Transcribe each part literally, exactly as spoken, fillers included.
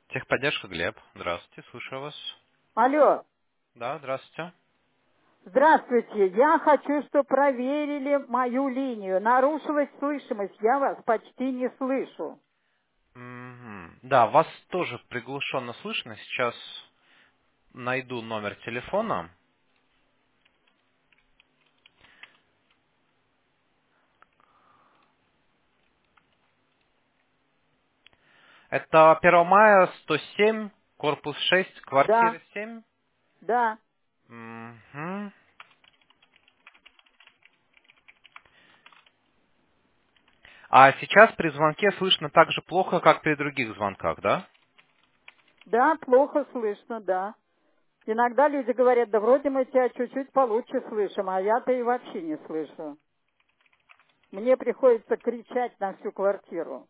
Техподдержка, Глеб. Здравствуйте, слушаю вас. Алло, Да, здравствуйте. здравствуйте. Я хочу, чтобы проверили мою линию. Нарушилась слышимость. Я вас почти не слышу. Мгм. Да, вас тоже приглушенно слышно. Сейчас найду номер телефона. Это первое мая, сто семь, корпус шесть, Да, квартира семь. да, Мгм. А сейчас при звонке слышно так же плохо, как при других звонках, да? да, плохо слышно, да. Иногда люди говорят, да вроде мы тебя чуть-чуть получше слышим, а я-то и вообще не слышу. Мне приходится кричать на всю квартиру.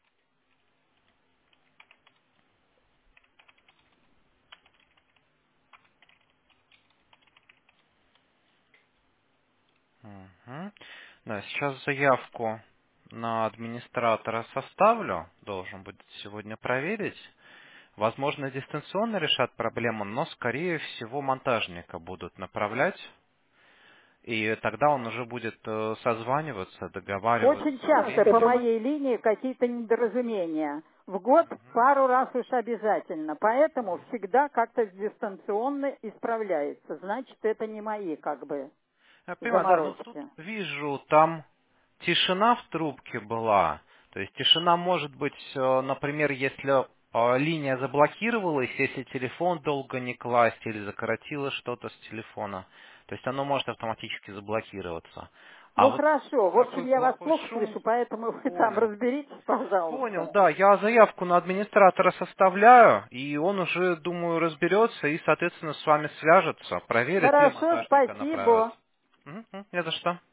Мгм. Да, сейчас заявку на администратора составлю. Должен будет сегодня проверить. Возможно, дистанционно решат проблему, но, скорее всего, монтажника будут направлять. И тогда он уже будет э, созваниваться, Очень договариваться о часто по времени. моей линии какие-то недоразумения. В год Мгм. пару раз уж обязательно. Поэтому всегда как-то дистанционно исправляется. Значит, это не мои как бы Я понимаю, да, ну тут заморочки. вижу, там тишина в трубке была. То есть тишина может быть, э, например, если э, линия заблокировалась, если телефон долго не класть или закоротило что-то с телефона. То есть оно может автоматически заблокироваться. А Ну вот хорошо. В общем, такой я вас плохой плохо шум, слышу, поэтому вы там понял. разберитесь, Понял, пожалуйста. да. Я заявку на администратора составляю, и он уже, думаю, разберется и, соответственно, с вами свяжется, проверит или Хорошо, монтажника направит. спасибо. Мгм, мгм, не за что.